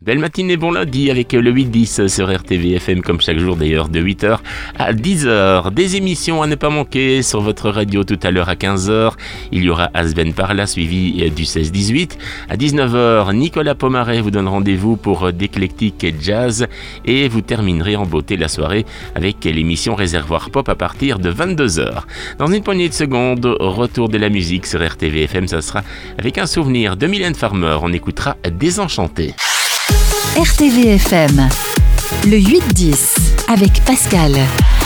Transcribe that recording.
Belle matinée, bon lundi avec le 8-10 sur RTV FM comme chaque jour d'ailleurs de 8h à 10h. Des émissions à ne pas manquer sur votre radio tout à l'heure à 15h. Il y aura Asben Parla suivi du 16-18. À 19h, Nicolas Pomaret vous donne rendez-vous pour d'éclectique jazz et vous terminerez en beauté la soirée avec l'émission Réservoir Pop à partir de 22h. Dans une poignée de secondes, retour de la musique sur RTV FM, ça sera avec un souvenir de Mylène Farmer. On écoutera Désenchanté. RTV FM, le 8-10 avec Pascal.